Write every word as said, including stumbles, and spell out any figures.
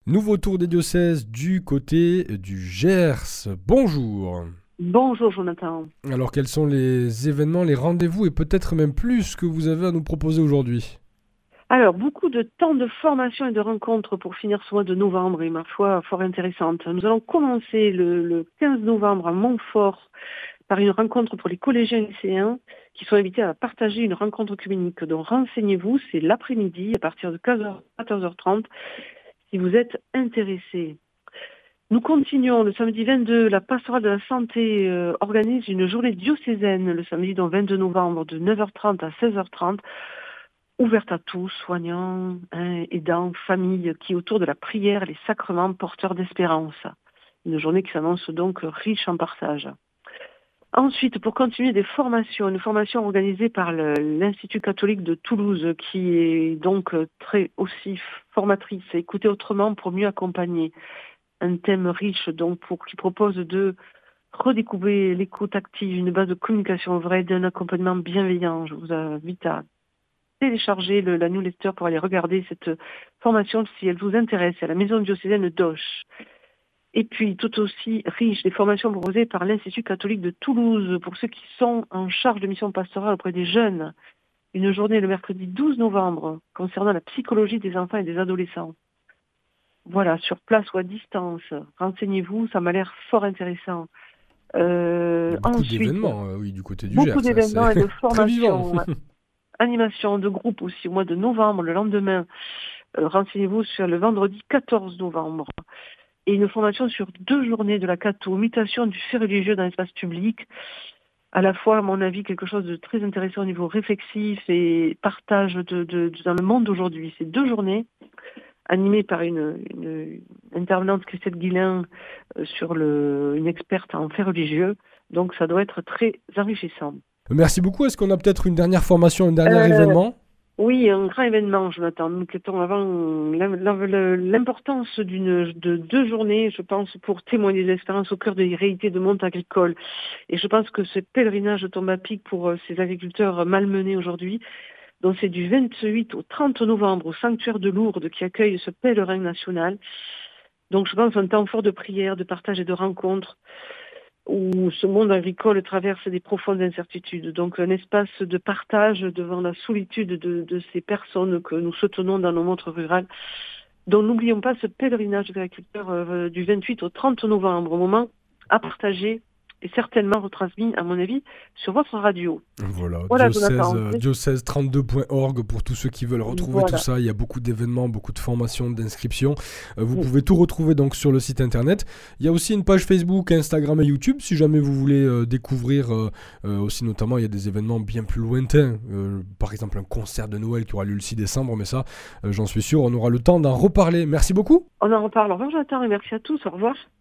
Nouveau tour des diocèses du côté du Gers. Bonjour. Bonjour Jonathan. Alors quels sont les événements, les rendez-vous et peut-être même plus que vous avez à nous proposer aujourd'hui ? Alors, beaucoup de temps de formation et de rencontres pour finir ce mois de novembre et ma foi, fort intéressante. Nous allons commencer le, le quinze novembre à Montfort par une rencontre pour les collégiens et lycéens qui sont invités à partager une rencontre œcuménique. Donc renseignez-vous, c'est l'après-midi à partir de quinze heures à quatorze heures trente si vous êtes intéressés. Nous continuons le samedi vingt-deux, la pastorale de la santé euh, organise une journée diocésaine le samedi donc vingt-deux novembre de neuf heures trente à seize heures trente, ouverte à tous, soignants, hein, aidants, familles, qui autour de la prière et les sacrements porteurs d'espérance. Une journée qui s'annonce donc riche en partage. Ensuite, pour continuer des formations, une formation organisée par le, l'Institut catholique de Toulouse, qui est donc très aussi formatrice, écoutez autrement pour mieux accompagner. Un thème riche donc pour qui propose de redécouvrir l'écoute active, une base de communication vraie, d'un accompagnement bienveillant. Je vous invite à télécharger le, la newsletter pour aller regarder cette formation si elle vous intéresse. C'est à la maison diocésaine d'Auch. Et puis, tout aussi riche, des formations proposées par l'Institut catholique de Toulouse pour ceux qui sont en charge de mission pastorale auprès des jeunes. Une journée le mercredi douze novembre concernant la psychologie des enfants et des adolescents. Voilà, sur place ou à distance. Renseignez-vous, ça m'a l'air fort intéressant. Euh, beaucoup ensuite, d'événements, euh, oui, du côté du beaucoup Gers. Beaucoup d'événements ça, et de formations. Animation de groupe aussi au mois de novembre, le lendemain. Euh, renseignez-vous sur le vendredi quatorze novembre. Et une formation sur deux journées de la catho, mutation du fait religieux dans l'espace public. À la fois, à mon avis, quelque chose de très intéressant au niveau réflexif et partage de, de, de dans le monde d'aujourd'hui. C'est deux journées animées par une, une intervenante, Christelle Guillain, euh, sur le, une experte en fait religieux. Donc ça doit être très enrichissant. Merci beaucoup. Est-ce qu'on a peut-être une dernière formation, un dernier euh, événement ? Oui, un grand événement, je m'attends. Nous quittons avant l'importance d'une, de deux journées, je pense, pour témoigner des expériences au cœur des réalités de monde agricole. Et je pense que ce pèlerinage tombe à pic pour ces agriculteurs malmenés aujourd'hui. Donc c'est du vingt-huit au trente novembre au sanctuaire de Lourdes qui accueille ce pèlerin national. Donc je pense un temps fort de prière, de partage et de rencontres, où ce monde agricole traverse des profondes incertitudes. Donc un espace de partage devant la solitude de, de ces personnes que nous soutenons dans nos montres rurales. Donc n'oublions pas ce pèlerinage des agriculteurs euh, du vingt-huit au trente novembre, au moment à partager et certainement retransmis, à mon avis, sur votre radio. Voilà, voilà diocèse, euh, diocèse trente-deux point org pour tous ceux qui veulent retrouver voilà. tout ça. Il y a beaucoup d'événements, beaucoup de formations, d'inscriptions. Euh, vous oui. pouvez tout retrouver donc sur le site internet. Il y a aussi une page Facebook, Instagram et YouTube si jamais vous voulez euh, découvrir euh, euh, aussi notamment il y a des événements bien plus lointains. Euh, par exemple un concert de Noël qui aura lieu le six décembre, mais ça, euh, j'en suis sûr, on aura le temps d'en reparler. Merci beaucoup. On en reparle. Au revoir Jonathan et merci à tous. Au revoir.